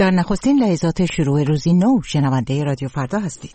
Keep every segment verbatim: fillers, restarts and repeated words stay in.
در نخستین لحظات شروع روزی نو شنونده رادیو فردا هستید.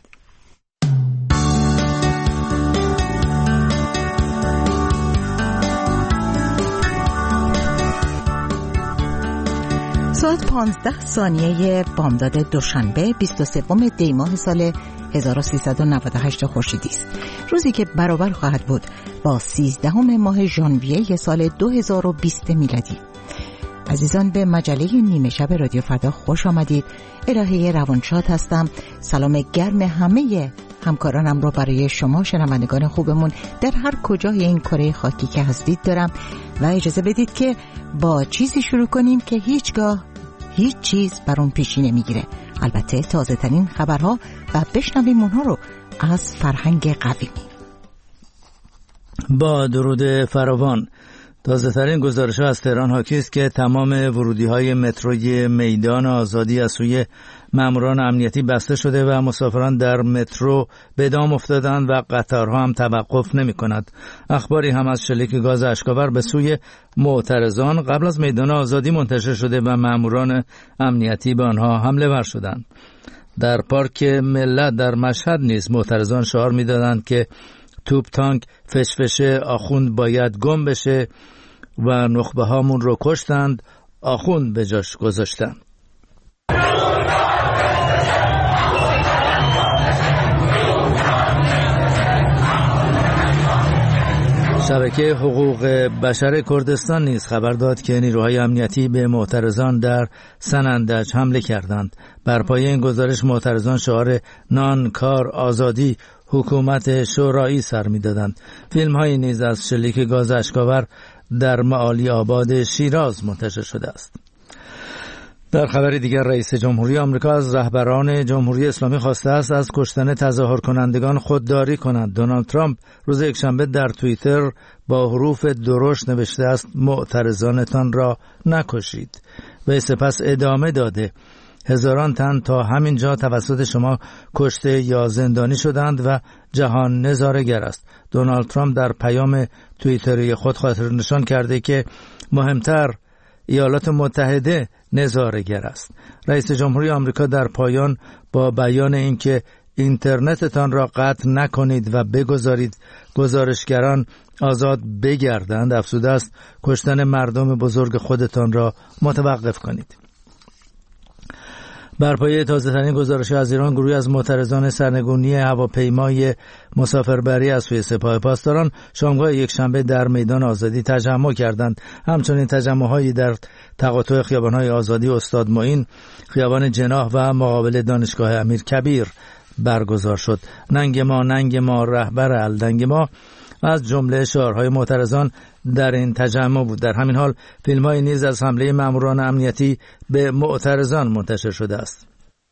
ساعت پانزده ثانیه بامداد دوشنبه بیست و سوم دی ماه سال هزار و سیصد و نود و هشت خورشیدی است. روزی که برابر خواهد بود با سیزدهم ماه ژانویه سال دو هزار و بیست میلادی. عزیزان، به مجله نیمه شب رادیو فردا خوش آمدید. الهه روانشاد هستم. سلام گرم همه همکارانم رو برای شما شنوندگان خوبمون در هر کجای این کره خاکی که هستید دارم و اجازه بدید که با چیزی شروع کنیم که هیچگاه هیچ چیز بر اون پیشی نمیگیره. البته تازه ترین خبرها و بشنویم اونها رو از فرهنگ قویمی. با درود فراوان. تازه ترین گزارش ها از تهران حاکی است که تمام ورودی های متروی میدان آزادی از سوی ماموران امنیتی بسته شده و مسافران در مترو به دام افتادند و قطارها هم توقف نمی کند. اخباری هم از شلیک گاز اشکاور به سوی معترضان قبل از میدان آزادی منتشر شده و ماموران امنیتی به آنها حمله ور شدند. در پارک ملت در مشهد نیز معترضان شعار می دادند که توپ تانک فشفشه آخوند باید گم بشه و نخبه هامون رو کشتند، آخوند به جاش گذاشتند. شبکه حقوق بشر کردستان نیز خبر داد که نیروهای امنیتی به معترضان در سنندج حمله کردند. بر پایه این گزارش معترضان شعار نان، کار، آزادی، حکومت شورایی سر می‌دادند. فیلم‌هایی نیز از شلیک گاز اشکاور در معالی آباد شیراز منتشر شده است. در خبر دیگر رئیس جمهوری آمریکا از رهبران جمهوری اسلامی خواسته است از کشتن تظاهر کنندگان خودداری کنند. دونالد ترامپ روز یکشنبه در توییتر با حروف درشت نوشته است معترضانتان را نکشید. و سپس ادامه داده هزاران تن تا همین جا توسط شما کشته یا زندانی شدند و جهان نظاره‌گر است. دونالد ترامپ در پیام توییتری خود خاطر نشان کرده که مهمتر ایالات متحده نظاره‌گر است. رئیس جمهوری آمریکا در پایان با بیان اینکه اینترنتتان را قطع نکنید و بگذارید گزارشگران آزاد بگردند افزوده است کشتن مردم بزرگ خودتان را متوقف کنید. بر پایه تازه‌ترین گزارش از ایران، گروهی از معترضان سرنگونی هواپیمای مسافربری از سوی سپاه پاسداران شامگاه یکشنبه در میدان آزادی تجمع کردند. همچنین تجمع‌هایی در تقاطع خیابان‌های آزادی، استاد معین، خیابان جناح و مقابل دانشگاه امیرکبیر برگزار شد. ننگ ما ننگ ما رهبر الدنگ ما از جمله شعارهای معترضان در این تجمع بود. در همین حال فیلم‌های نیز از حمله ماموران امنیتی به معترضان منتشر شده است.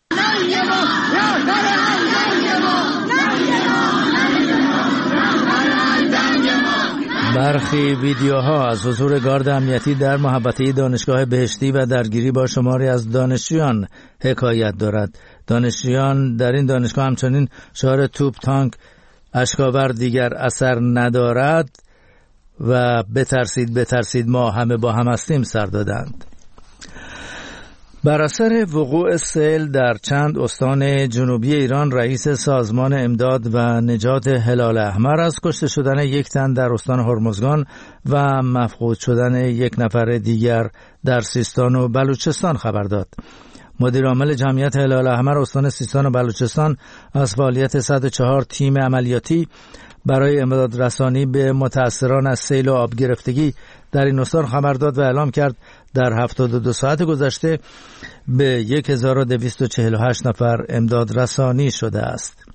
برخی ویدیوها از حضور گارد امنیتی در محوطه دانشگاه بهشتی و درگیری با شماری از دانشجویان حکایت دارد. دانشجویان در این دانشگاه همچنین شعار توپ تانک اشکاور دیگر اثر ندارد و بترسید بترسید ما همه با هم هستیم سر دادند. بر اثر وقوع سیل در چند استان جنوبی ایران، رئیس سازمان امداد و نجات هلال احمر از کشته شدن یک تن در استان هرمزگان و مفقود شدن یک نفر دیگر در سیستان و بلوچستان خبر داد. مدیر عامل جمعیت هلال احمر استان سیستان و بلوچستان از فعالیت صد و چهار تیم عملیاتی برای امداد رسانی به متاثران از سیل و آب گرفتگی در این استان خبر داد و اعلام کرد در هفتاد و دو ساعت گذشته به هزار و دویست و چهل و هشت نفر امداد رسانی شده است.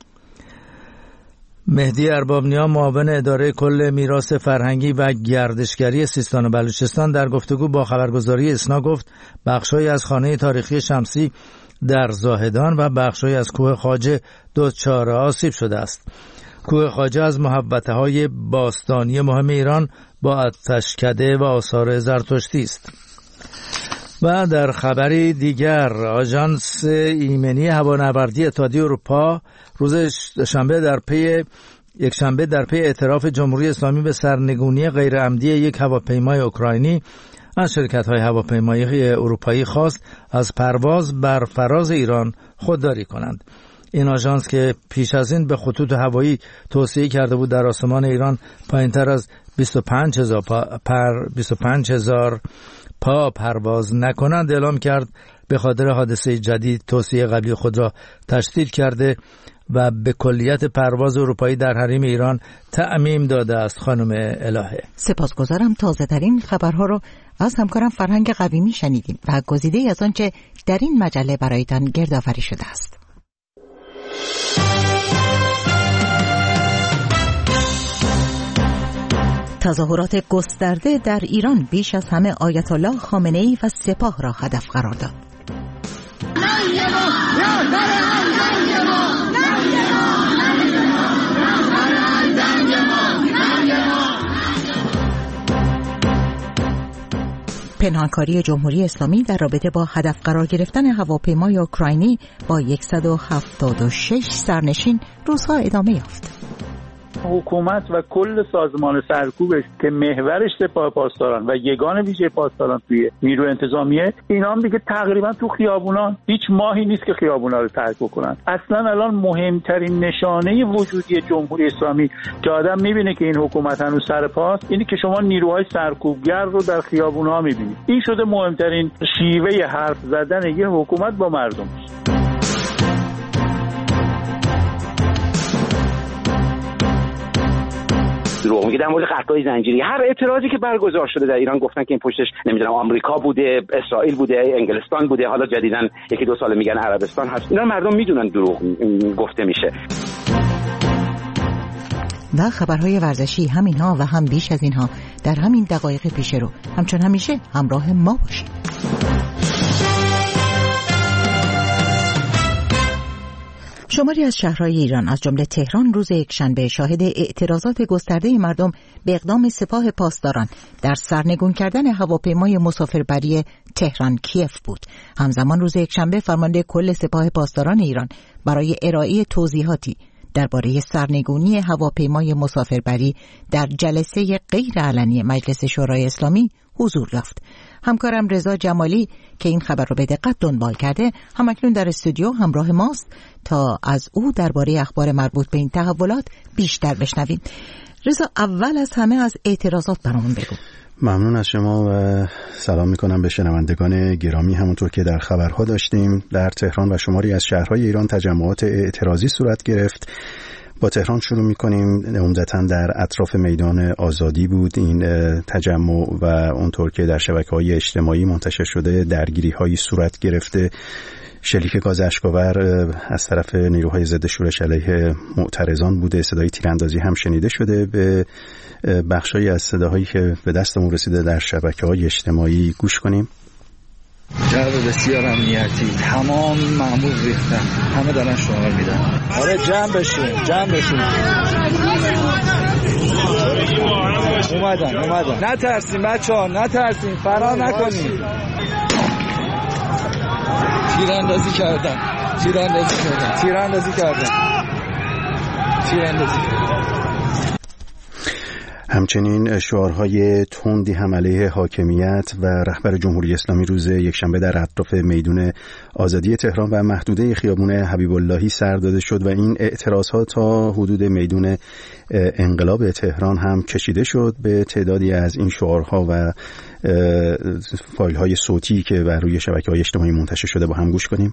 مهدی اربابنیا، معاون اداره کل میراث فرهنگی و گردشگری سیستان و بلوچستان، در گفتگو با خبرگزاری اسنا گفت بخش‌هایی از خانه تاریخی شمسی در زاهدان و بخش‌هایی از کوه خواجه دچار آسیب شده است. کوه خواجه از محوطه‌های باستانی مهم ایران با آتشکده و آثار زرتشتی است. و در خبری دیگر، آژانس ایمنی هوانوردی اتحادیه اروپا روز شنبه در پی یک شنبه در پی اعتراف جمهوری اسلامی به سرنگونی غیر عمدی یک هواپیمای اوکراینی از شرکت‌های هواپیمایی اروپایی خواست از پرواز بر فراز ایران خودداری کنند. این آژانس که پیش از این به خطوط هوایی توصیه کرده بود در آسمان ایران پایین‌تر از بیست و پنج هزار پا, پر بیست و پنج هزار پا پرواز نکنند، اعلام کرد به خاطر حادثه جدید توصیه قبلی خود را تشدید کرده و به کلیت پرواز اروپایی در حریم ایران تعمیم داده است. خانم الهه، سپاسگزارم. تازه ترین خبرها رو از همکارم فرهنگ قویمی شنیدیم و گزیده از آنچه در این مجله برایتان گردآوری شده است. تظاهرات گسترده در ایران بیش از همه آیت الله خامنه‌ای و سپاه را هدف قرار داد. پنهانکاری جمهوری اسلامی در رابطه با هدف قرار گرفتن هواپیمای اوکراینی با صد و هفتاد و شش سرنشین روزها ادامه یافت. حکومت و کل سازمان سرکوبش که محورش سپاه پاسداران و یگان ویژه پاسداران توی نیروی انتظامیه، اینا هم دیگه تقریبا تو خیابونان هیچ ماهی نیست که خیابونا رو ترک بکنن. اصلا الان مهمترین نشانه وجودی جمهوری اسلامی که آدم میبینه که این حکومت هنوز سر پاست، اینی که شما نیروهای سرکوبگر رو در خیابونها میبینید. این شده مهمترین شیوه حرف زدن یه حکومت با مردم. دروغ میگه در مورد قطعای زنجیری. هر اعتراضی که برگزار شده در ایران گفتن که این پشتش نمیدونم آمریکا بوده، اسرائیل بوده، انگلستان بوده، حالا جدیداً یکی دو سال میگن عربستان هست. اینا مردم میدونن دروغ گفته میشه. و خبرهای ورزشی همینها و هم بیش از اینها در همین دقایق پیش رو. همچون همیشه همراه ما باشید. شماری از شهرهای ایران از جمله تهران روز یکشنبه شاهد اعتراضات گسترده مردم به اقدام سپاه پاسداران در سرنگون کردن هواپیمای مسافربری تهران کیف بود. همزمان روز یکشنبه فرمانده کل سپاه پاسداران ایران برای ارائه توضیحاتی درباره سرنگونی هواپیمای مسافربری در جلسه غیرعلنی مجلس شورای اسلامی حضور یافت. همکارم رضا جمالی که این خبر رو به دقت دنبال کرده همکنون در استودیو همراه ماست تا از او درباره اخبار مربوط به این تحولات بیشتر بشنویم. رضا، اول از همه از اعتراضات برامون بگو. ممنون از شما و سلام میکنم به شنوندگان گرامی. همونطور که در خبرها داشتیم در تهران و شماری از شهرهای ایران تجمعات اعتراضی صورت گرفت. با تهران شروع می‌کنیم. عمدتاً در اطراف میدان آزادی بود این تجمع و اونطور که در شبکه‌های اجتماعی منتشر شده درگیری‌هایی صورت گرفته. شلیک گاز اشک‌آور از طرف نیروهای ضد شورش علیه معترضان بوده. صدای تیراندازی هم شنیده شده. به بخشایی از صداهایی که به دستمون رسیده در شبکه‌های اجتماعی گوش کنیم. جو بسیار امنیتی، تمام مأمور ریختن، همه دارن شعار میدن. آره جمع بشین، جمع بشین. اومدن، اومدن. نترسین بچه‌ها، نترسین، فرار نکنین. تیراندازی کردن، تیراندازی کردن، تیراندازی کردن، تیراندازی کردن. همچنین شعارهای تندی هم علیه حاکمیت و رهبر جمهوری اسلامی روز یکشنبه در اطراف میدان آزادی تهران و محدوده خیابان حبیب اللهی سر داده شد و این اعتراضها تا حدود میدان انقلاب تهران هم کشیده شد. به تعدادی از این شعارها و فایل‌های صوتی که بر روی شبکه‌های اجتماعی منتشر شده با هم گوش کنیم.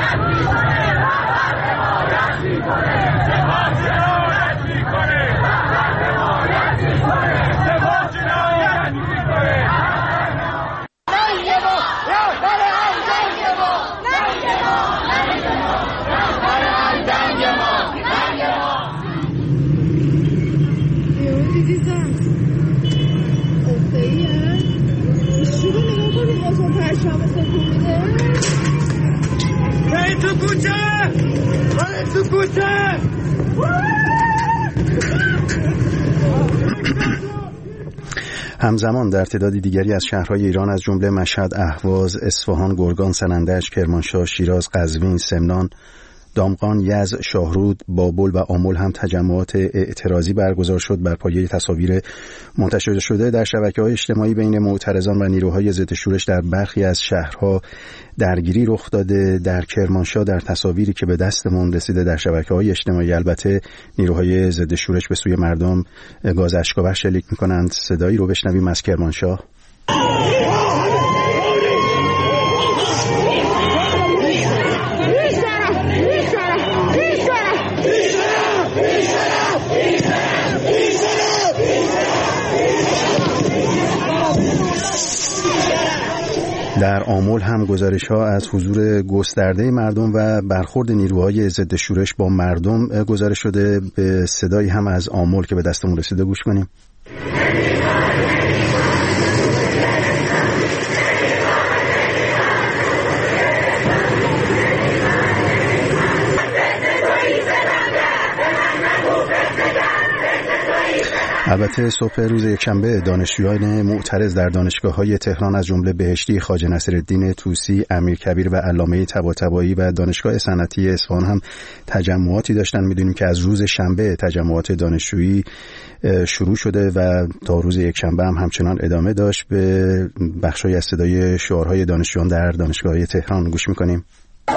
همزمان در تعدادی دیگری از شهرهای ایران از جمله مشهد، اهواز، اصفهان، گرگان، سنندج، کرمانشاه، شیراز، قزوین، سمنان، دامغان، یزد، شاهرود، بابل و آمل هم تجمعات اعتراضی برگزار شد بر پایه تصاویر منتشر شده در شبکه‌های اجتماعی بین معترضان و نیروهای ضد شورش در برخی از شهرها درگیری رخ داده. در کرمانشاه در تصاویری که به دستمون رسیده در شبکه‌های اجتماعی البته نیروهای ضد شورش به سوی مردم گاز اشک‌آور شلیک می‌کنند. صدایی رو بشنویم از کرمانشاه. در آمل هم گزارش‌ها از حضور گسترده مردم و برخورد نیروهای ضد شورش با مردم گزارش شده. به صدایی هم از آمل که به دستمون رسیده گوش کنیم. البته صبح روز یکشنبه دانشجویان معترض در دانشگاه‌های تهران از جمله بهشتی، خواجه نصیرالدین طوسی، امیرکبیر و علامه طباطبایی و دانشگاه صنعتی اصفهان هم تجمعاتی داشتن. می‌دونیم که از روز شنبه تجمعات دانشجویی شروع شده و تا روز یکشنبه هم همچنان ادامه داشت. به بخشی از صدای شعارهای دانشجویان در دانشگاه‌های تهران گوش می‌کنیم.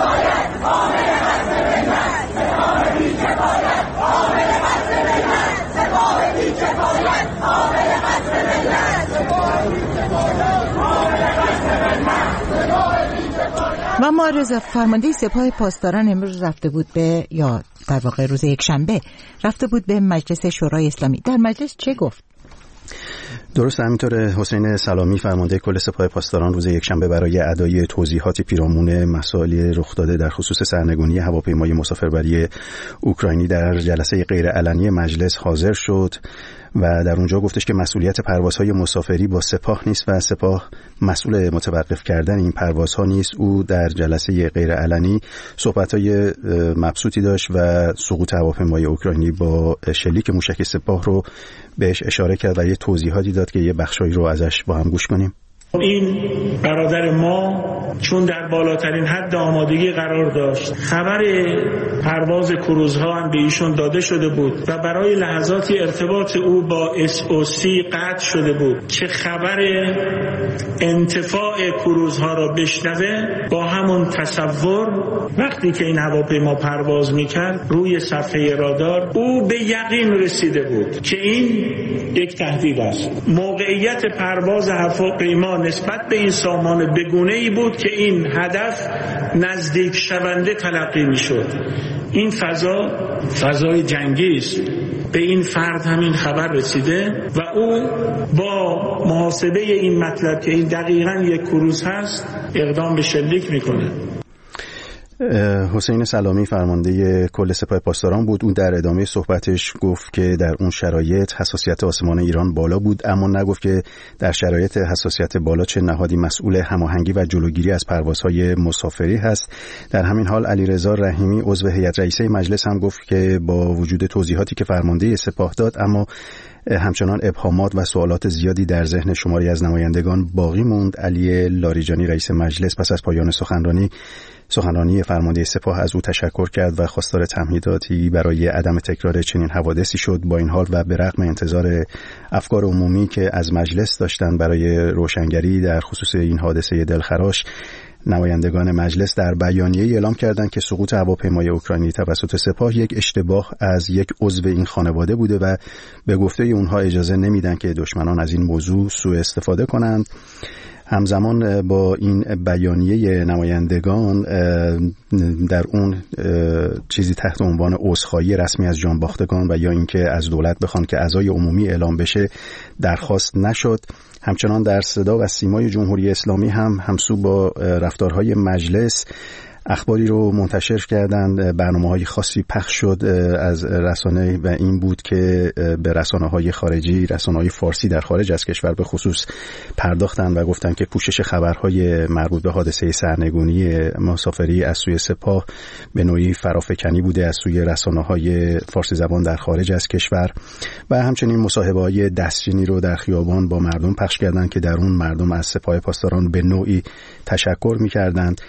و معارضه فرمانده سپاه پاسداران امروز رفته بود به یا در واقع روز یکشنبه رفته بود به مجلس شورای اسلامی. در مجلس چه گفت؟ درست همینطور. حسین سلامی فرمانده کل سپاه پاسداران روز یکشنبه برای ادای توضیحاتی پیرامون مسائل رخ داده در خصوص سرنگونی هواپیمای مسافربری اوکراینی در جلسه غیرعلنی مجلس حاضر شد و در اونجا گفتش که مسئولیت پروازهای مسافری با سپاه نیست و سپاه مسئول متوقف کردن این پروازها نیست. او در جلسه غیرعلنی صحبت‌های مبسوطی داشت و سقوط هواپیمای اوکراینی با شلیک موشک سپاه رو بهش اشاره کرد و یه توضیحاتی داد که یه بخشایی رو ازش با هم گوش کنیم. این برادر ما چون در بالاترین حد آمادگی قرار داشت، خبر پرواز کروزها هم به ایشون داده شده بود و برای لحظاتی ارتباط او با اس او سی قطع شده بود که خبر انتفاع کروزها را بشنوه. با همون تصور وقتی که این هواپیما پرواز میکرد روی صفحه رادار او به یقین رسیده بود که این یک تهدید است. موقعیت پرواز هواپیما نسبت به این سامان بگونه‌ای بود که این هدف نزدیک شونده تلقی میشد. این فضا فضای جنگی است. به این فرد همین خبر رسیده و او با محاسبه این مطلب که این دقیقاً یک کروز هست اقدام به شلیک میکنه. حسین سلامی فرمانده کل سپاه پاسداران بود. اون در ادامه صحبتش گفت که در اون شرایط حساسیت آسمان ایران بالا بود، اما نگفت که در شرایط حساسیت بالا چه نهادی مسئول هماهنگی و جلوگیری از پروازهای مسافری هست. در همین حال علیرضا رحیمی عضو هیئت رئیسه مجلس هم گفت که با وجود توضیحاتی که فرمانده سپاه داد اما همچنان ابهامات و سوالات زیادی در ذهن شماری از نمایندگان باقی موند. علی لاریجانی رئیس مجلس پس از پایان سخنرانی سخنرانی فرمانده سپاه از او تشکر کرد و خواستار تمهیداتی برای عدم تکرار چنین حوادثی شد. با این حال و به رغم انتظار افکار عمومی که از مجلس داشتن برای روشنگری در خصوص این حادثه دلخراش، نمایندگان مجلس در بیانیه‌ای اعلام کردند که سقوط هواپیمای اوکراینی توسط سپاه یک اشتباه از یک عضو این خانواده بوده و به گفته اونها اجازه نمیدن که دشمنان از این موضوع سوء استفاده کنند. همزمان با این بیانیه نمایندگان در اون چیزی تحت عنوان عذرخواهی رسمی از جانباختگان و یا اینکه از دولت بخوان که اعضای عمومی اعلام بشه درخواست نشد. همچنان در صدا و سیمای جمهوری اسلامی هم همسو با رفتارهای مجلس اخباری رو منتشر کردند. برنامه‌های خاصی پخش شد از رسانه و این بود که به رسانه‌های خارجی، رسانه‌های فارسی در خارج از کشور به خصوص پرداختند و گفتند که پوشش خبرهای مربوط به حادثه سرنگونی مسافری از سوی سپاه به نوعی فرافکنی بوده از سوی رسانه‌های فارسی زبان در خارج از کشور و همچنین مصاحبه‌های دستچینی رو در خیابان با مردم پخش کردند که در اون مردم از سپاه پاسداران به نوعی تشکر می‌کردند.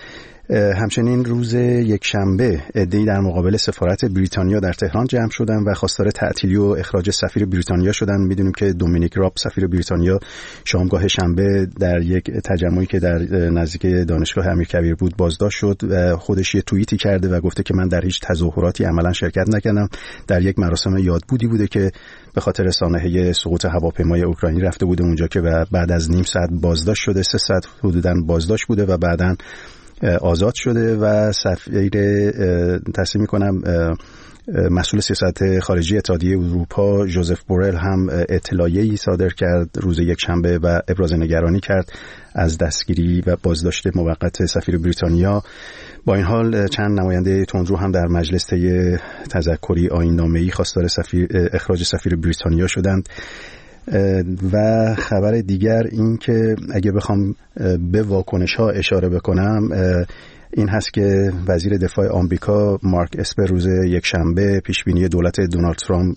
همچنین روز یکشنبه عده‌ای در مقابل سفارت بریتانیا در تهران جمع شدند و خواستار تعطیلی و اخراج سفیر بریتانیا شدند. میدونیم که دومینیک راب سفیر بریتانیا شامگاه شنبه در یک تجمعی که در نزدیک دانشگاه امیرکبیر بود بازداشت شد و خودش یه توییتی کرده و گفته که من در هیچ تظاهراتی عملا شرکت نکردم، در یک مراسم یادبودی بوده که به خاطر سانحه سقوط هواپیمای اوکراینی رفته بوده اونجا که بعد از نیم ساعت بازداشت شده، سه ساعت حدوداً بازداشت بوده و بعداً آزاد شده و سفیر تصمیم میکنم مسئول سیاست خارجی اتحادیه اروپا ژوزف بورل هم اطلاعیه‌ای صادر کرد روز یکشنبه و ابراز نگرانی کرد از دستگیری و بازداشت موقت سفیر بریتانیا. با این حال چند نماینده تندرو هم در مجلس طی تذکری آیین‌نامه‌ای خواستار سفیر اخراج سفیر بریتانیا شدند. و خبر دیگر این که اگه بخوام به واکنش ها اشاره بکنم این هست که وزیر دفاع آمریکا مارک اسپر روز یکشنبه پیشبینی دولت دونالد ترامپ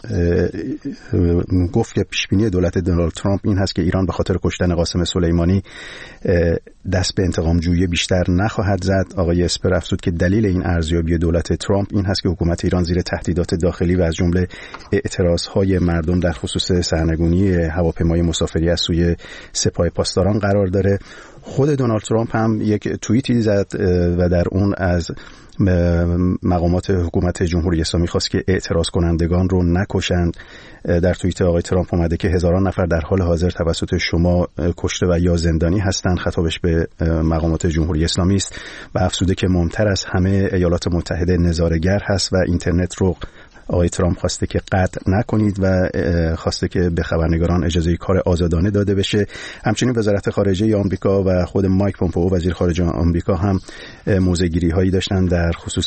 گفت که پیشبینی دولت دونالد ترامپ این هست که ایران به خاطر کشتن قاسم سلیمانی دست به انتقام جویی بیشتر نخواهد زد. آقای اسپر افزود که دلیل این ارزیابی دولت ترامپ این هست که حکومت ایران زیر تهدیدات داخلی و از جمله اعتراضهای مردم در خصوص سرنگونی هواپیمای مسافری از سوی سپاه پاسداران قرار داره. خود دونالد ترامپ هم یک توییتی زد و در اون از مقامات حکومت جمهوری اسلامی خواست که اعتراض کنندگان رو نکشند. در توییت آقای ترامپ اومده که هزاران نفر در حال حاضر توسط شما کشته و یا زندانی هستند، خطابش به مقامات جمهوری اسلامی است و افزوده که مهمتر از همه ایالات متحده نظاره‌گر هست و اینترنت رو آقای ترامپ خواسته که قطع نکنید و خواسته که به خبرنگاران اجازه کار آزادانه داده بشه. همچنین وزارت خارجه آمریکا و خود مایک پومپئو وزیر خارجه آمریکا هم موضع‌گیری هایی داشتن در خصوص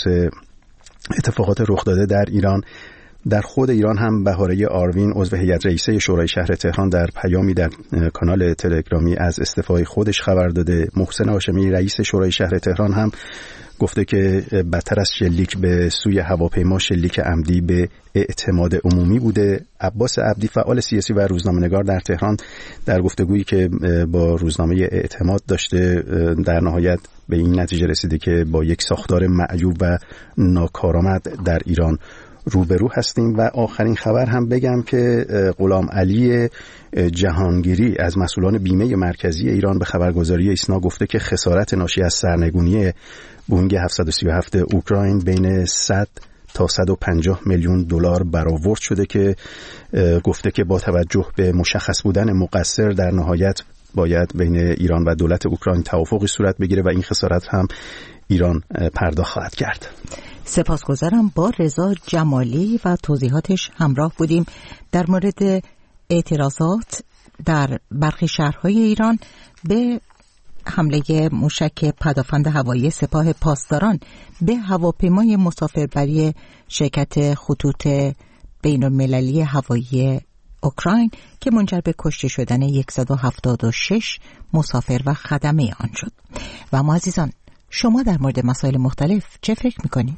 اتفاقات رخ داده در ایران. در خود ایران هم بهاره آروین عضو هیئت رئیسه شورای شهر تهران در پیامی در کانال تلگرامی از استعفای خودش خبر داده. محسن هاشمی رئیس شورای شهر تهران هم گفته که بدتر از شلیک به سوی هواپیما شلیک عمدی به اعتماد عمومی بوده. عباس عبدی فعال سیاسی و روزنامه‌نگار در تهران در گفتگویی که با روزنامه اعتماد داشته در نهایت به این نتیجه رسیده که با یک ساختار معیوب و ناکارآمد در ایران روبرو هستیم. و آخرین خبر هم بگم که غلام علی جهانگیری از مسئولان بیمه مرکزی ایران به خبرگزاری ایسنا گفته که خسارت ناشی از سرنگونی بوئینگ هفتصد و سی و هفت اوکراین بین صد تا صد و پنجاه میلیون دلار برآورد شده که گفته که با توجه به مشخص بودن مقصر در نهایت باید بین ایران و دولت اوکراین توافقی صورت بگیره و این خسارت هم ایران پرداخت خواهد کرد. سپاسگزارم. با رضا جمالی و توضیحاتش همراه بودیم در مورد اعتراضات در برخی شهرهای ایران به حمله موشک پدافند هوایی سپاه پاسداران به هواپیمای مسافربری شرکت خطوط بین المللی هوایی اوکراین که منجر به کشته شدن صد و هفتاد و شش مسافر و خدمه آن شد. و ما عزیزان، شما در مورد مسائل مختلف چه فکر میکنید؟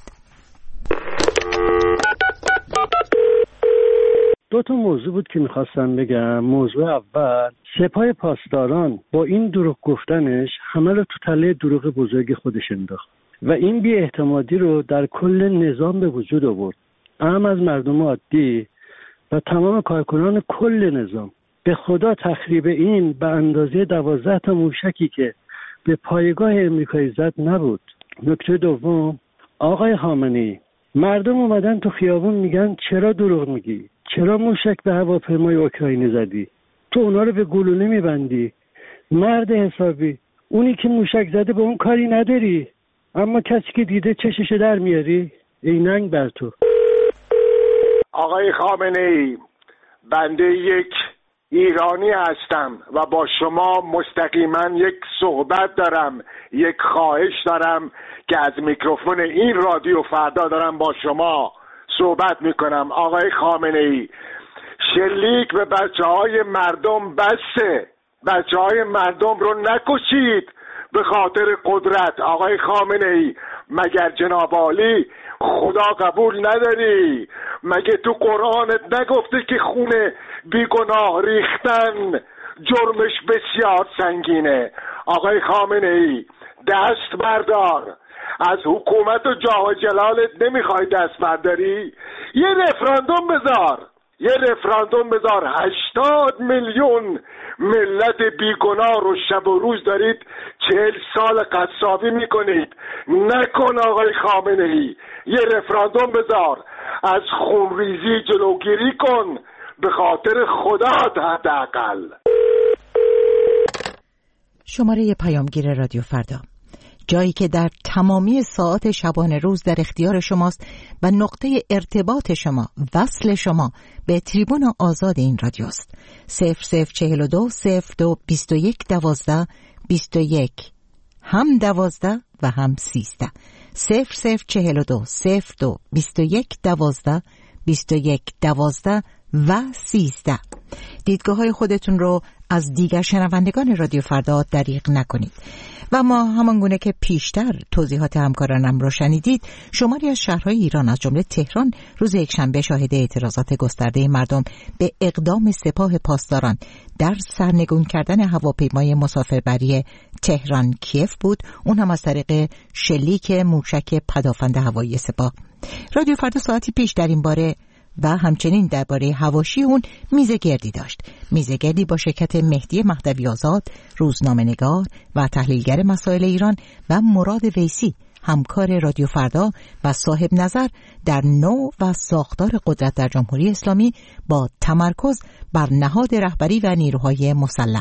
دو تا موضوع بود که میخواستم بگم. موضوع اول، سپاه پاسداران با این دروغ گفتنش همه رو تو تله دروغ بزرگ خودش انداخت و این بی اعتمادی رو در کل نظام به وجود آورد، اهم از مردم عادی و تمام کارکنان کل نظام. به خدا تخریب این به اندازه دوازده تا موشکی که به پایگاه امریکایی زد نبود. نکته دوم، آقای خامنه‌ای، مردم اومدن تو خیابون میگن چرا دروغ میگی؟ چرا موشک به هواپیمای اوکراینی زدی؟ تو اونا رو به گلوله میبندی؟ مرد حسابی، اونی که موشک زده به اون کاری نداری، اما کسی که دیده چشش در میاری؟ ای ننگ بر تو. آقای خامنه‌ای، بنده یک ایرانی هستم و با شما مستقیما یک صحبت دارم، یک خواهش دارم که از میکروفون این رادیو فردا دارم با شما صحبت میکنم. آقای خامنه‌ای، شلیک به بچه های مردم بسه، بچه های مردم رو نکشید به خاطر قدرت. آقای خامنه‌ای، مگر جناب عالی خدا قبول نداری؟ مگه تو قرآنت نگفته که خون بیگناه ریختن جرمش بسیار سنگینه؟ آقای خامنه‌ای، دست بردار، از حکومت و جاه و جلالت نمیخوای دست برداری؟ یه رفراندوم بذار، یه رفراندوم بذار. هشتاد میلیون ملت بیگناه رو شب و روز دارید چهل سال قصابی میکنید. نکن آقای خامنه ای، یه رفراندوم بذار، از خونریزی جلوگیری کن به خاطر خدا حداقل. شماره پیامگیر رادیو فردا، جایی که در تمامی ساعات شبانه روز در اختیار شماست و نقطه ارتباط شما، وصل شما به تریبون آزاد این رادیوست. صفر صفر چهل و دو صفر دو بیست و یک دوازده بیست و یک، هم دوازده و هم سیزده. صفر صفر چهل و دو صفر دو بیست و یک دوازده بیست و یک دوازده و سیزده. دیدگاه های خودتون رو از دیگر شنوندگان رادیو فردا دریغ نکنید. و ما همانگونه که پیشتر توضیحات همکارانم رو شنیدید، شماری از شهرهای ایران از جمله تهران روز یکشنبه شاهد اعتراضات گسترده مردم به اقدام سپاه پاسداران در سرنگون کردن هواپیمای مسافربری تهران کیف بود، اون هم از طریق شلیک موشک پدافند هوایی سپاه. رادیو فردا ساعتی پیش در این باره و همچنین درباره حواشی اون میزه گردی داشت. میزه گردی با شرکت مهدی مهدوی آزاد، روزنامه‌نگار و تحلیلگر مسائل ایران و مراد ویسی، همکار رادیو فردا و صاحب نظر در نوع و ساختار قدرت در جمهوری اسلامی با تمرکز بر نهاد رهبری و نیروهای مسلح.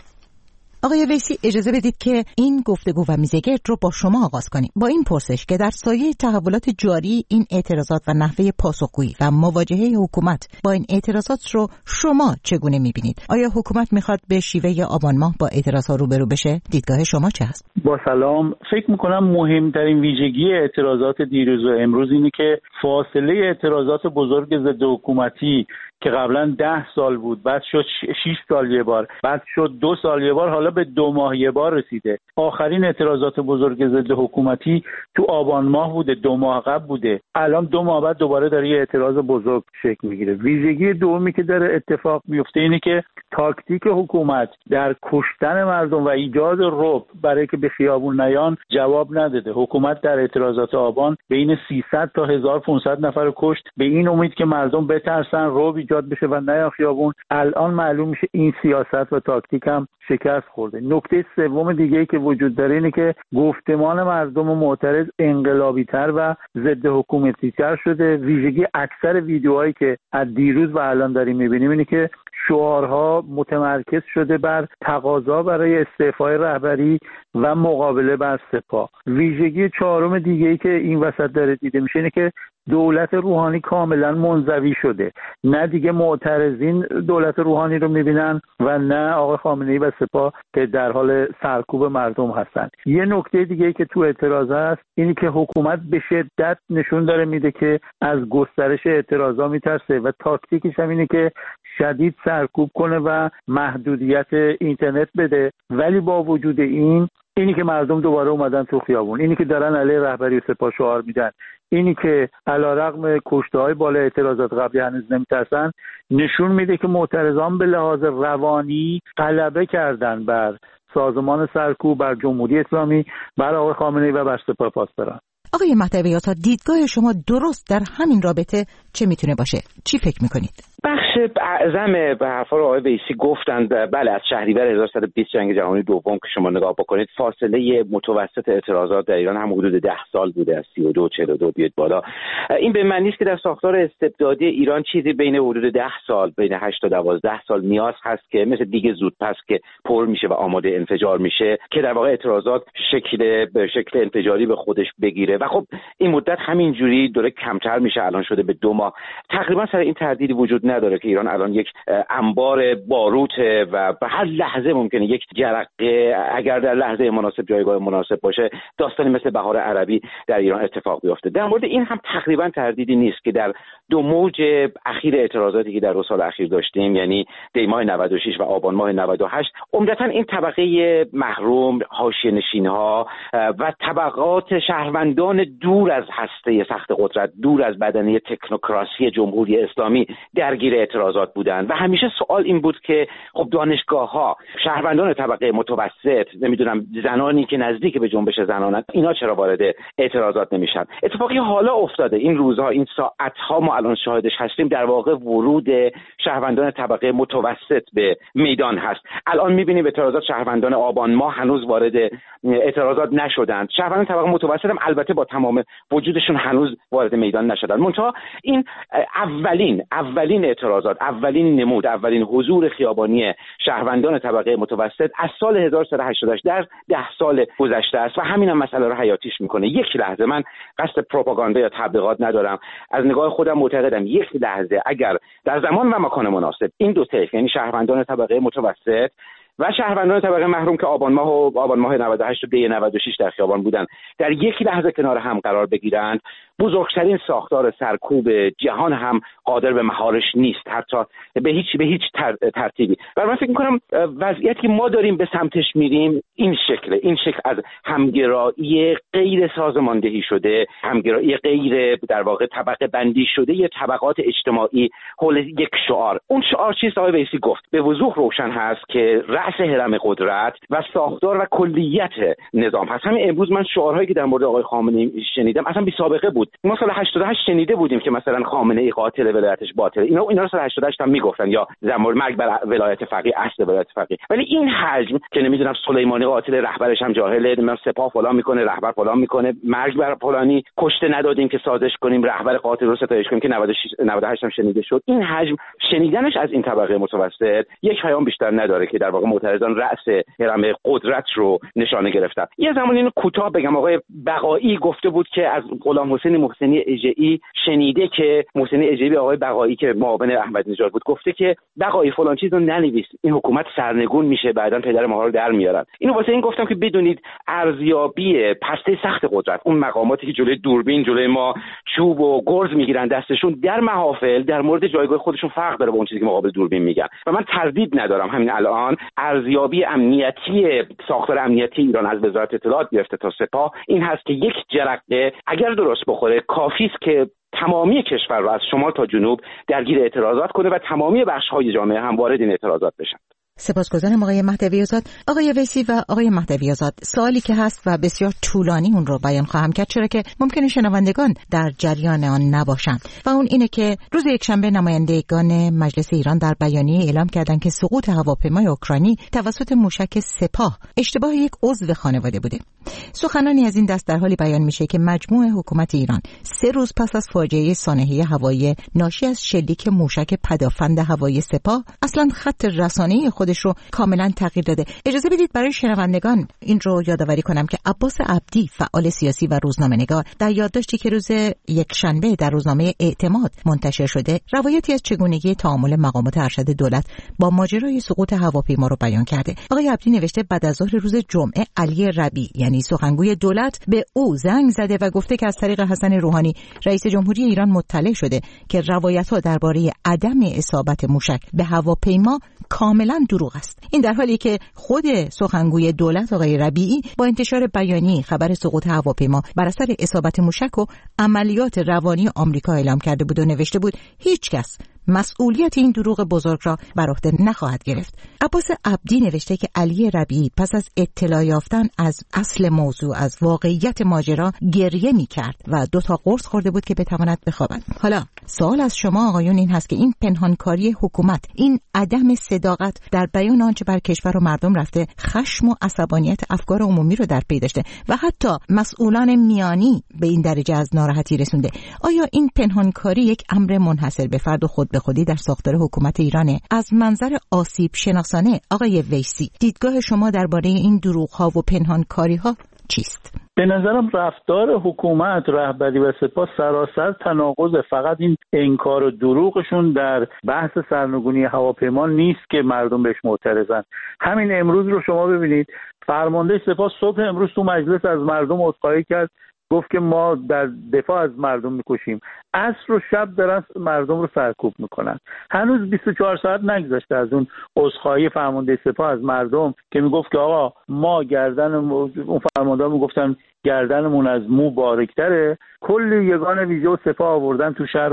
آقای ویسی، اجازه بدید که این گفتگو و میزگرد رو با شما آغاز کنیم با این پرسش که در سایه تحولات جاری این اعتراضات و نحوه پاسخگویی و مواجهه حکومت با این اعتراضات رو شما چگونه میبینید؟ آیا حکومت میخواد به شیوه آبان ماه با اعتراضات روبرو بشه؟ دیدگاه شما چه هست؟ با سلام. فکر میکنم مهمترین ویژگی اعتراضات دیروز و امروز اینه که فاصله اعتراضات بزرگ ضد حکومتی که قبلا ده سال بود، بعد شد شش سال یه بار، بعد شد دو سال یه بار، حالا به دو ماه یه بار رسیده. آخرین اعتراضات بزرگ ضد حکومتی تو آبان ماه بوده، دو ماه قبل بوده. الان دو ماه بعد دوباره داره یه اعتراض بزرگ شکل میگیره. ویژگی دومی که داره اتفاق میفته اینه که تاکتیک حکومت در کشتن مردم و ایجاد رعب برای که به خیابون نیان جواب نداده. حکومت در اعتراضات آبان بین سیصد تا هزار و پانصد نفر کشت به این امید که مردم بترسن، رعب ایجاد بشه و نیان خیابون. الان معلوم میشه این سیاست و تاکتیک هم شکست خورده. نکته سوم دیگه‌ای که وجود داره اینه که گفتمان مردم معترض انقلابی‌تر و ضد حکومتی‌تر شده. ویژگی اکثر ویدیوهایی که از دیروز و الان داریم می‌بینیم اینه که شعارها متمرکز شده بر تقاضا برای استعفای رهبری و مقابله بر سپاه. ویژگی چهارم دیگه‌ای که این وسط داره دیده میشه اینه که دولت روحانی کاملا منزوی شده. نه دیگه معترضین دولت روحانی رو میبینن و نه آقای خامنه‌ای و سپاه که در حال سرکوب مردم هستن. یه نکته دیگه که تو اعتراض هست اینی که حکومت به شدت نشون داره میده که از گسترش اعتراضا میترسه و تاکتیکش هم اینه که شدید سرکوب کنه و محدودیت اینترنت بده. ولی با وجود این اینی که مردم دوباره اومدن تو خیابون، اینی که دارن علیه رهبری و سپاه شعار میدن، اینی که علیرغم کشته‌های بالا اعتراضات قبلی هنوز نمیترسن، نشون میده که معترضان به لحاظ روانی غلبه کردن بر سازمان سرکوب، بر جمهوری اسلامی، بر آقای خامنه‌ای و بر سپاه پاسداران. آقای مهدوی آزاد، دیدگاه شما درست در همین رابطه چه میتونه باشه؟ چی فکر میکنید؟ بخش اعظم به حرفا رو آقای ویسی گفتند. بله، از شهریور هزار و سیصد و بیست جنگ جهانی دوم که شما نگاه بکنید، فاصله متوسط اعتراضات در ایران هم حدود ده سال بوده، از سی و دو چهل و دو بیاد بالا. این به معنی است که در ساختار استبدادی ایران چیزی بین حدود ده سال، بین هشت تا دوازده سال نیاز هست که مثل دیگه زودپس که پر میشه و آماده انفجار میشه که در واقع اعتراضات شکل به شکل انفجاری به خودش بگیره. و خب این مدت همینجوری داره کمتر میشه، الان شده به دو ماه. تقریبا سر این تردیدی وجود نداره که ایران الان یک انبار باروته و به هر لحظه ممکنه یک جرقه، اگر در لحظه مناسب جایگاه مناسب باشه، داستانی مثل بهار عربی در ایران اتفاق بیفته. در مورد این هم تقریبا تردیدی نیست که در دو موج اخیر اعتراضاتی که در دو سال اخیر داشتیم، یعنی دی ماه نود و شش و آبان ماه نود و هشت، عمدتاً این طبقه محروم، حاشیه‌نشین‌ها و طبقات شهروندان دور از هسته سخت قدرت، دور از بدنه تکنوکراسی جمهوری اسلامی درگیر درگیر اعتراضات بودن و همیشه سوال این بود که خب دانشگاه‌ها، شهروندان طبقه متوسط، نمیدونم زنانی که نزدیک به جنبش زنانند، اینا چرا وارد اعتراضات نمیشن؟ اتفاقی حالا افتاده این روزها، این ساعت‌ها ما الان شاهدش هستیم، در واقع ورود شهروندان طبقه متوسط به میدان هست. الان می‌بینیم اعتراضات شهروندان آبان ماه هنوز وارد اعتراضات نشدند. شهروندان طبقه متوسط هم البته با تمام وجودشون هنوز وارد میدان نشدند. منتها این اولین اولین اعتراضات، اولین نمود، اولین حضور خیابانی شهروندان طبقه متوسط از سال هزار و سیصد و هشتاد و هشت در ده سال گذشته است و همین هم مسئله رو حیاتیش میکنه. یک لحظه، من قصد پروپاگاندا یا تبلیغات ندارم، از نگاه خودم معتقدم یک لحظه اگر در زمان و مکان مناسب این دو طیف، یعنی شهروندان طبقه متوسط و شهروندان طبقه محروم که آبان ماه و آبان ماه نود و هشت و دی نود و شش در خیابان بودند، در یک لحظه کنار هم قرار بگیرند، بزرگترین ساختار سرکوب جهان هم قادر به مهارش نیست، حتی به هیچ به هیچ تر، ترتیبی. و من فکر می‌کنم وضعیتی که ما داریم به سمتش میریم این شکله، این شکل از همگرایی غیر سازماندهی شده، همگرایی غیر در واقع طبقه بندی شده، یه طبقات اجتماعی حول یک شعار. اون شعار چیست؟ آقای ویسی گفت، به وضوح روشن هست که رأس هرم قدرت و ساختار و کلیت نظام هست. همین امروز من شعارهایی که در مورد آقای خامنه‌ای شنیدم اصلا بی سابقه بود. ما سال هشتاد و هشت شنیده بودیم که مثلا خامنه‌ای قاتل، ولایتش باطله. اینا اینا سال هشتاد و هشت هم میگفتن، یا زمان مرگ بر ولایت فقیه، اصل ولایت فقیه. ولی این حجم که نمیدونم سلیمانی قاتل، رهبرش هم جاهله، من سپاه فلان میکنه، رهبر فلان میکنه، مرگ بر فلانی، کشته ندادیم که سازش کنیم، رهبر قاتل رو ستایش کنیم که نود و شش نود و هشت هم شنیده شد. این حجم شنیدنش از این طبقه متوسط یک پیام بیشتر نداره که در واقع معترضان رأس هرم قدرت رو نشانه گرفتن. یه زمانی اینو کوتاه بگم، آقای بقایی گفته بود که از غلام حسین محسنی اژه‌ای شنیده که محسنی اژه‌ای، آقای بقایی که معاون احمدی نژاد بود، گفته که بقایی فلان چیزو ننویس، این حکومت سرنگون میشه، بعداً پدر ما رو در میارن. اینو واسه این گفتم که بدونید ارزیابی پسته سخت قدرت، اون مقاماتی که جلوی دوربین، جلوی ما چوب و گرز میگیرن دستشون، در محافل در مورد جایگاه خودشون فرق داره با اون چیزی که مقابل دوربین میگن. و من تردید ندارم همین الان ارزیابی امنیتی ساختار امنیتی ایران از وزارت اطلاعات گرفته تا سپاه این هست که یک جرقه اگر درست بخوره کافی است که تمامی کشور رو از شمال تا جنوب درگیر اعتراضات کنه و تمامی بخش‌های جامعه هم وارد این اعتراضات بشن. سپاسگزارم آقای مهدوی آزاد. آقای ویسی و آقای مهدوی آزاد، سوالی که هست و بسیار طولانی اون رو بیان خواهم کرد، چرا که ممکنه شنوندگان در جریان آن نباشند، و اون اینه که روز یکشنبه نمایندگان مجلس ایران در بیانیه اعلام کردند که سقوط هواپیمای اوکراینی توسط موشک سپاه اشتباه یک عضو خانواده بوده. سخنانی از این دست در حالی بیان میشه که مجموع حکومت ایران سه روز پس از فاجعه سانحه هوایی ناشی از شلیک موشک پدافند هوایی سپاه اصلا خط رسانه‌ای خودش رو کاملا تغییر داده. اجازه بدید برای شنوندگان این رو یادآوری کنم که عباس عبدی، فعال سیاسی و روزنامه‌نگار، در یادداشتی که روز یکشنبه در روزنامه اعتماد منتشر شده، روایتی از چگونگی تعامل مقامات ارشد دولت با ماجرای سقوط هواپیما رو بیان کرده. آقای عبدی نوشته بعد از ظهر روز جمعه علی ربیع، یعنی سخنگوی دولت، به او زنگ زده و گفته که از طریق حسن روحانی رئیس جمهوری ایران مطلع شده که روایت‌ها درباره عدم اصابت موشک به هواپیما کاملا دروغ است. این در حالی که خود سخنگوی دولت آقای ربیعی با انتشار بیانیه خبر سقوط هواپیما بر اثر اصابت موشک و عملیات روانی آمریکا اعلام کرده بود و نوشته بود هیچ کس مسئولیت این دروغ بزرگ را بر عهده نخواهد گرفت. عباس عبدی نوشته که علی ربیعی پس از اطلاع یافتن از اصل موضوع، از واقعیت ماجرا، گریه می‌کرد و دو تا قرص خورده بود که بتواند بخوابد. حالا سوال از شما آقایون این هست که این پنهانکاری حکومت، این عدم صداقت در بیان آنچه بر کشور و مردم رفته، خشم و عصبانیت افکار عمومی رو در پی داشته و حتی مسئولان میانی به این درجه از ناراحتی رسونده. آیا این پنهانکاری یک امر منحصر به فرد و خود به خودی در ساختار حکومت ایرانه؟ از منظر آسیب شناسانه آقای ویسی، دیدگاه شما درباره این دروغ‌ها و پنهانکاری‌ها چیست؟ به نظرم رفتار حکومت، رهبری و سپاه سراسر تناقض. فقط این انکار و دروغشون در بحث سرنگونی هواپیما نیست که مردم بهش معترضن. همین امروز رو شما ببینید، فرمانده سپاه صبح امروز تو مجلس از مردم عذرخواهی کرد، گفت که ما در دفاع از مردم میکشیم. عصر و شب دارن مردم رو سرکوب میکنن. هنوز بیست و چهار ساعت نگذشته از اون عذرخواهی فرمانده سپاه از مردم که میگفت که آقا ما گردن، اون فرمانده میگفتن گردنمون از مو باریک‌تره. کلی یگان ویژه و سپاه آوردن تو شهر و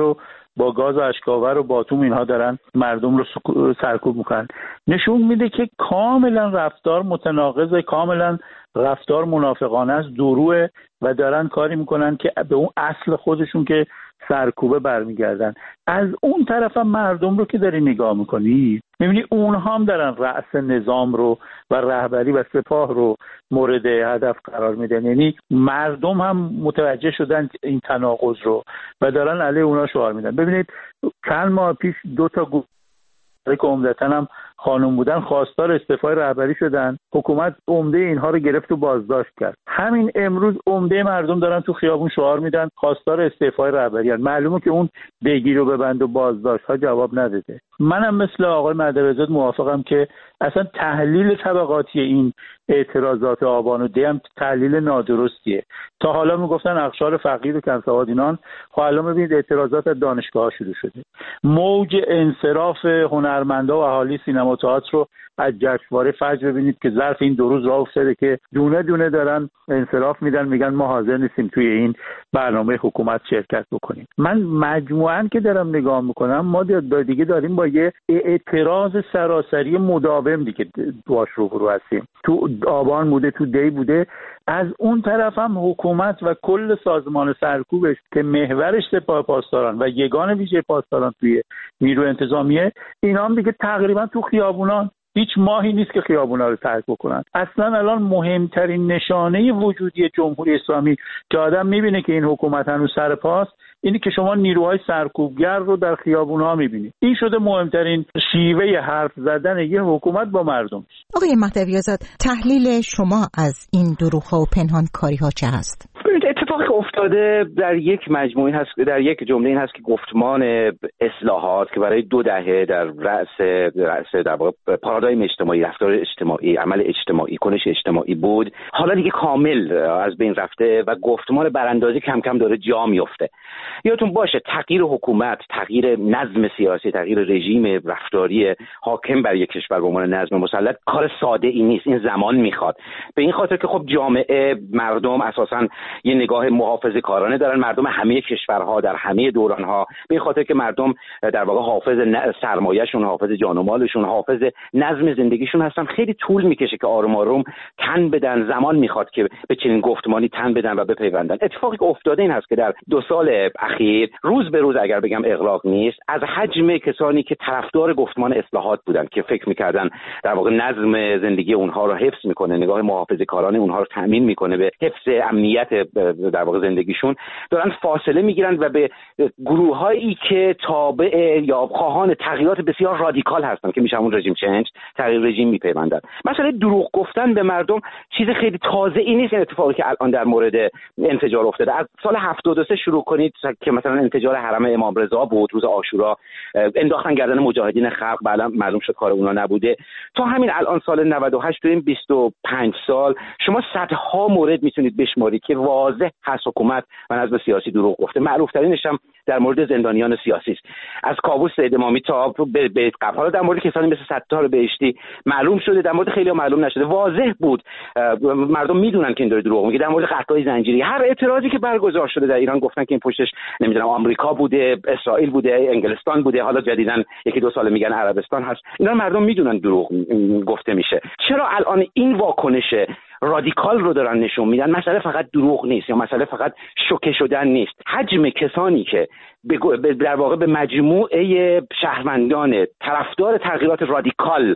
با گاز اشکاور و باتوم اینها دارن مردم رو سرکوب میکنن. نشون میده که کاملا رفتار متناقض، کاملا رفتار منافقانه است، دروغه و دارن کاری میکنن که به اون اصل خودشون که سرکوبه برمیگردن. از اون طرف هم مردم رو که داری نگاه میکنی میبینی اونها هم دارن رأس نظام رو و رهبری و سپاه رو مورد هدف قرار میدن. یعنی مردم هم متوجه شدن این تناقض رو و دارن علیه اونا شعار میدن. ببینید چند ماه پیش دو تا گروه که عمدتاً هم خانم بودن خواستار استعفای رهبری شدن، حکومت عمده اینها رو گرفت و بازداشت کرد. همین امروز عمده مردم دارن تو خیابون شعار میدن خواستار استعفای رهبری هستن. معلومه که اون بگیر و ببند و بازداشت ها جواب نداده. منم مثل آقای مهدوی‌زاده موافقم که اصلا تحلیل طبقاتی این اعتراضات آبان و دی هم تحلیل نادرستیه. تا حالا میگفتن اقشار فقیر و کم سوادینان، خب الان ببینید اعتراضات از دانشگاه‌ها شروع شده. موج انصراف هنرمندا و اهالی سینما و تئاتر رو از جشنواره فجر ببینید که ظرف این دو روز راه افتاده که دونه دونه دارن انصراف میدن، میگن ما حاضر نیستیم توی این برنامه حکومت شرکت بکنیم. من مجموعاً که دارم نگاه میکنم ما دیگه داریم با یه اعتراض سراسری مداوم دیگه باش روبرو هستیم. تو آبان بوده، تو دی بوده، از اون طرف هم حکومت و کل سازمان سرکوبش که محورش سپاه پاسداران و یگان ویژه پاسداران توی نیروی انتظامیه، اینا هم دیگه تقریبا تو خیابونان، هیچ ماهی نیست که خیابونا رو ترک بکنن. اصلا الان مهمترین نشانه وجودی جمهوری اسلامی که آدم میبینه که این حکومت هنوز سر پاست اینی که شما نیروهای سرکوبگر رو در خیابون‌ها می‌بینید. این شده مهمترین شیوه حرف زدن یه حکومت با مردم. آقای مهدوی‌زاده، تحلیل شما از این دروغ‌ها و پنهانکاری‌ها چه هست؟ ببینید اتفاقی که افتاده در یک مجموعه هست، در یک جمله این هست که گفتمان اصلاحات که برای دو دهه در رأس رأس در واقع پارادایم اجتماعی، رفتار اجتماعی، عمل اجتماعی، کنش اجتماعی بود، حالا دیگه کامل از بین رفته و گفتمان براندازی کم کم داره جا میفته. یادتون باشه تغییر حکومت، تغییر نظم سیاسی، تغییر رژیم رفتاری حاکم بر یک کشور به عنوان نظم مسلط کار ساده ای نیست. این زمان میخواد. به این خاطر که خب جامعه، مردم اساساً یه نگاه محافظه‌کارانه دارن، مردم همه کشورها در همه دورانها، به این خاطر که مردم در واقع حافظ سرمایه‌شون، حافظ جان و مالشون، حافظ نظم زندگیشون هستن. خیلی طول میکشه که آروم آروم تن بدن، زمان میخواد که به چنین گفتمانی تن بدن و بپیوندن. اتفاقی که افتاده این هست که در دو سال اخیر روز به روز اگر بگم اغراق نیست، از حجم کسانی که طرفدار گفتمان اصلاحات بودن که فکر میکردن در واقع نظم زندگی اونها رو حفظ میکنه، نگاه محافظه‌کارانه اونها رو تضمین میکنه به حفظ امنیت در واقع زندگیشون، دارن فاصله میگیرن و به گروه‌هایی که تابع یا خواهان تغییرات بسیار رادیکال هستن که میشه همون رژیم چنج، تغییر رژیم میپیوندن. مثلا دروغ گفتن به مردم چیز خیلی تازه‌ای نیست. این اتفاقی که الان در مورد انفجار افتاده از سال هفتاد و سه شروع کنید که مثلا انفجار حرم امام رضا بود، روز عاشورا انداختن گردن مجاهدین خلق، بعدا معلوم شد کار اونا نبوده، تا همین الان سال نود و هشت، تو این بیست و پنج سال شما صدها مورد میتونید بشمارید که واضح هست حکومت و نظم سیاسی دروغ گفته. معروف ترینش هم در مورد زندانیان سیاسی است. از کاووس سید امامی تا به بیت قفا، در مورد کسانی مثل ستار بهشتی معلوم شده، در مورد خیلی معلوم نشده. واضح بود، مردم میدونن که این داره دروغ میگه. در مورد قطعای زنجیری، هر اعتراضی که برگزار شده در ایران گفتن که این پشتش نمیدونم آمریکا بوده، اسرائیل بوده، انگلستان بوده، حالا جدیدن یکی دو سال میگن عربستان هست. اینا مردم میدونن دروغ گفته میشه. چرا الان این واکنش رادیکال رو دارن نشون میدن؟ مسئله فقط دروغ نیست یا مسئله فقط شوکه شدن نیست. حجم کسانی که در واقع به مجموعه شهروندان طرفدار تغییرات رادیکال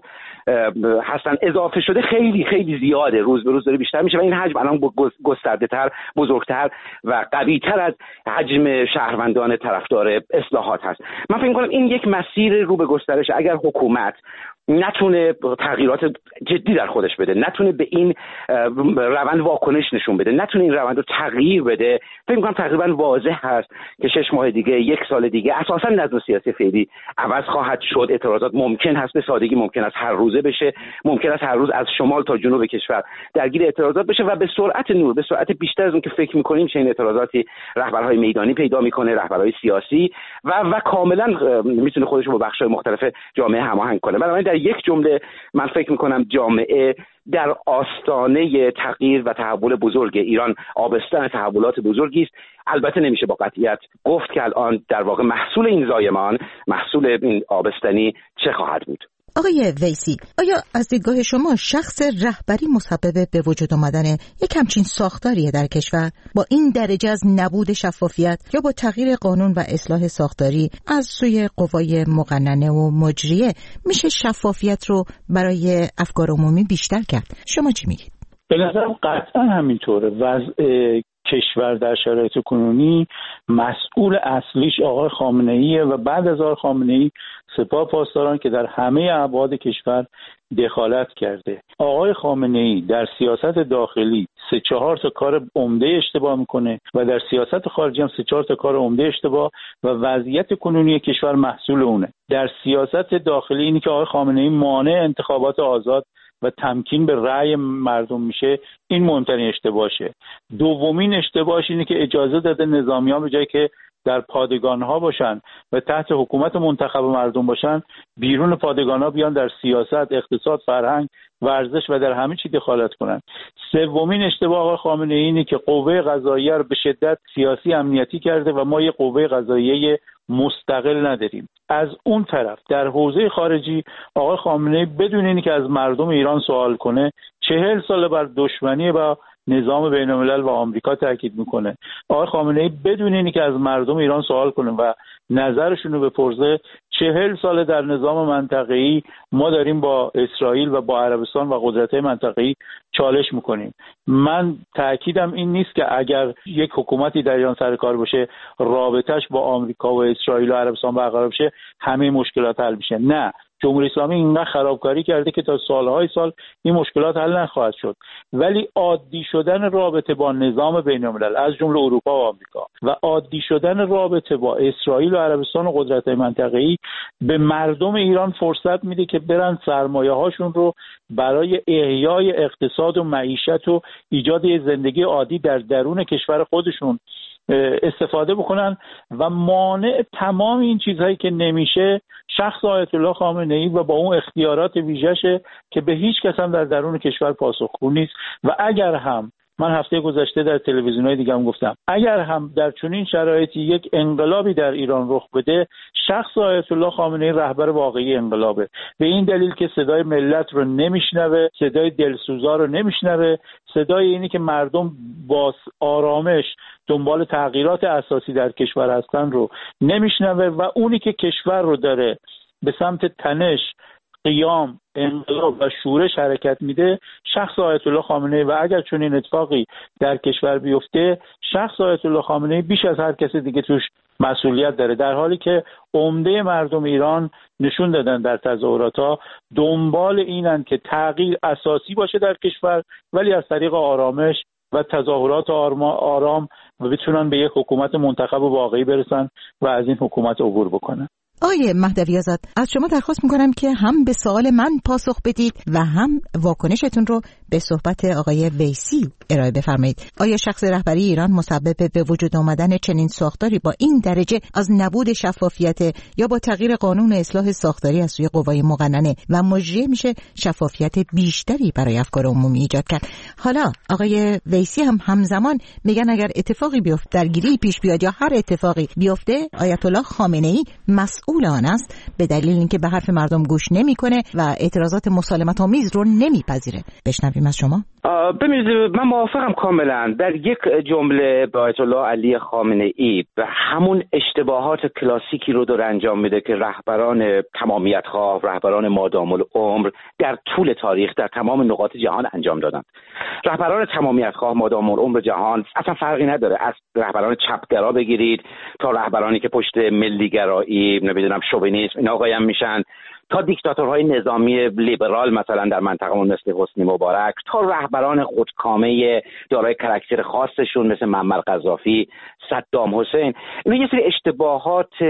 هستن اضافه شده خیلی خیلی زیاده، روز به روز داره بیشتر میشه و این حجم الان گسترده تر، بزرگتر و قوی تر از حجم شهروندان طرفدار اصلاحات هست. من فکر می‌کنم این یک مسیر رو به گسترش. اگر حکومت نتونه تغییرات جدی در خودش بده، نتونه به این روند واکنش نشون بده، نتونه این روند رو تغییر بده، فکر می‌کنم تقریبا واضح هست که شش ماه دیگه، یک سال دیگه اساساً نظم سیاسی فعلی عوض خواهد شد. اعتراضات ممکن هست به سادگی ممکن است هر روزه بشه، ممکن است هر روز از شمال تا جنوب کشور درگیر اعتراضات بشه و به سرعت نور، به سرعت بیشتر از اون که فکر می‌کنیم چه این اعتراضاتی رهبرهای میدانی پیدا می‌کنه، رهبرهای سیاسی و و کاملاً میتونه خودش رو با بخش‌های مختلف جامعه هماهنگ کنه. بنابراین در در یک جمله من فکر میکنم جامعه در آستانه تغییر و تحول بزرگ ایران، آبستن تحولات بزرگی است. البته نمیشه با قطعیت گفت که الان در واقع محصول این زایمان، محصول این آبستنی چه خواهد بود. آقای ویسی، آیا از دیدگاه شما شخص رهبری مسبب به وجود آمدن یک همچین ساختاریه در کشور با این درجه از نبود شفافیت یا با تغییر قانون و اصلاح ساختاری از سوی قوای مقننه و مجریه میشه شفافیت رو برای افکار عمومی بیشتر کرد؟ شما چی میگید؟ به نظرم قطعا همینطوره. وضع کشور در شرایط کنونی مسئول اصلیش آقای خامنه‌ایه و بعد از آقای خامنه‌ای سپاه پاسداران که در همه ابعاد کشور دخالت کرده. آقای خامنه‌ای در سیاست داخلی سه چهار تا کار عمده اشتباه میکنه و در سیاست خارجی هم سه چهار تا کار عمده اشتباه و وضعیت کنونی کشور محصول اونه. در سیاست داخلی اینی که آقای خامنه‌ای مانع انتخابات آزاد و تمکین به رأی مردم میشه، این مهمترین اشتباهشه. دومین اشتباهش اینه که اجازه داده نظامیان به جای که در پادگان‌ها باشن و تحت حکومت منتخب مردم باشن، بیرون پادگان‌ها بیان در سیاست، اقتصاد، فرهنگ، ورزش و در همه چی دخالت کنن. سومین اشتباه آقای خامنه‌ای اینه که قوه قضاییه رو به شدت سیاسی امنیتی کرده و ما یه قوه قضاییه مستقل نداریم. از اون طرف در حوزه خارجی آقای خامنه‌ای بدون اینکه از مردم ایران سوال کنه چهل سال بر دشمنی با نظام بین‌الملل و آمریکا تاکید میکنه. آقای خامنه‌ای بدون اینکه از مردم ایران سوال کنه و نظرشون رو بپرسه چهل سال در نظام منطقه‌ای ما داریم با اسرائیل و با عربستان و قدرت‌های منطقه‌ای چالش میکنیم. من تاکیدم این نیست که اگر یک حکومتی در ایران سر کار باشه رابطش با آمریکا و اسرائیل و عربستان برقرار بشه همه مشکلات حل میشه. نه، جمهوری اسلامی اینقدر خرابکاری کرده که تا سالهای سال این مشکلات حل نخواهد شد. ولی عادی شدن رابطه با نظام بین‌الملل از جمله اروپا و آمریکا و عادی شدن رابطه با اسرائیل و عربستان و قدرت‌های منطقه‌ای به مردم ایران فرصت میده که برن سرمایه‌هاشون رو برای احیای اقتصاد و معیشت و ایجاد یه زندگی عادی در درون کشور خودشون استفاده بکنن و مانع تمام این چیزهایی که نمیشه شخص آیت الله خامنه‌ای و با اون اختیارات ویژه‌شه که به هیچ کس هم در درون کشور پاسخگو نیست. و اگر هم من هفته گذشته در تلویزیون‌های دیگه هم گفتم اگر هم در چنین شرایطی یک انقلابی در ایران رخ بده شخص آیت الله خامنه‌ای رهبر واقعی انقلابه. به این دلیل که صدای ملت رو نمیشنوه، صدای دلسوزا رو نمیشنوه، صدای اینی که مردم با آرامش دنبال تغییرات اساسی در کشور هستن رو نمیشنوه و اونی که کشور رو داره به سمت تنش، قیام، انقلاب و شورش حرکت میده شخص آیت الله خامنه‌ای و اگر چون این اتفاقی در کشور بیفته شخص آیت الله خامنه‌ای بیش از هر کسی دیگه توش مسئولیت داره، در حالی که عمده مردم ایران نشون دادن در تظاهرات‌ها دنبال اینن که تغییر اساسی باشه در کشور ولی از طریق آرامش و تظاهرات آرام و بتونن به یک حکومت منتخب و واقعی برسن و از این حکومت عبور بکنن. آقای مهدوی آزاد، از شما درخواست میکنم که هم به سوال من پاسخ بدید و هم واکنشتون رو به صحبت آقای ویسی ارائه بفرمایید. آیا شخص رهبری ایران مسبب به وجود آمدن چنین ساختاری با این درجه از نبود شفافیت یا با تغییر قانون اصلاح ساختاری از سوی قوای مقننه و مجریه میشه شفافیت بیشتری برای افکار عمومی ایجاد کرد؟ حالا آقای ویسی هم همزمان میگن اگر اتفاقی بیفته، درگیری پیش بیاد یا هر اتفاقی بیفته آیت الله خامنه‌ای مسئول آن است به دلیل اینکه به حرف مردم گوش نمیکنه و اعتراضات مسالمت آمیز رو نمیپذیره. بشنویم از شما. ببینید، من موافقم کاملا. در یک جمله به آیت الله علی خامنه‌ای به همون اشتباهات کلاسیکی رو داره انجام میده که رهبران تمامیت خواه، رهبران مادام العمر در طول تاریخ در تمام نقاط جهان انجام دادن. رهبران تمامیت خواه، مادام العمر جهان اصلا فرقی نداره، از رهبران چپگرا بگیرید تا رهبرانی که پشت ملیگرایی، نمیدونم شوونیسم اینا قایم میشن، تا دیکتاتورهای نظامی لیبرال مثلا در منطقه‌مون مثل حسنی مبارک، تا رهبران خودکامه دارای کاراکتر خاصشون مثل معمر قذافی، صدام حسین. اینا یه سری اشتباهات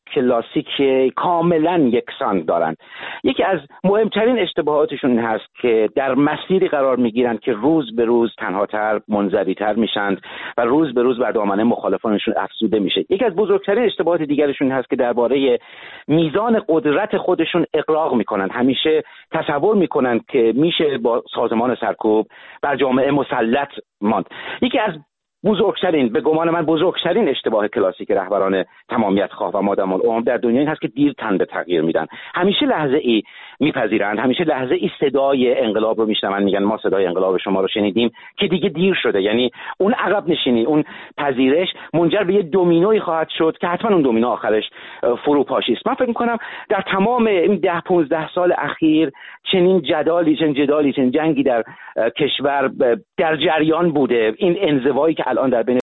کلاسیک کاملا یکسان دارند. یکی از مهمترین اشتباهاتشون این هست که در مسیری قرار میگیرند که روز به روز تنهاتر، منزوی‌تر میشند و روز به روز بر دامنه مخالفانشون افزوده میشه. یکی از بزرگترین اشتباهات دیگرشون این هست که درباره میزان قدرت خودشون اغراق میکنند. همیشه تصور میکنند که میشه با سازمان سرکوب بر جامعه مسلط ماند. یکی از بزرگترین، به گمان من بزرگترین اشتباه کلاسیک رهبران تمامیت خواه و مادام العمر در دنیا این هست که دیر تن به تغییر میدن. همیشه لحظه ای میپذیرند، همیشه لحظه ای صدای انقلاب رو میشنون، میگن ما صدای انقلاب شما رو شنیدیم که دیگه دیر شده. یعنی اون عقب نشینی، اون پذیرش منجر به یه دومینویی خواهد شد که حتما اون دومینو آخرش فروپاشی است. من فکر میکنم در تمام این ده پانزده سال اخیر چنین جدالی، چنین جدالی، چنین جنگی در کشور در جریان بوده. این انزوایی که الان در بین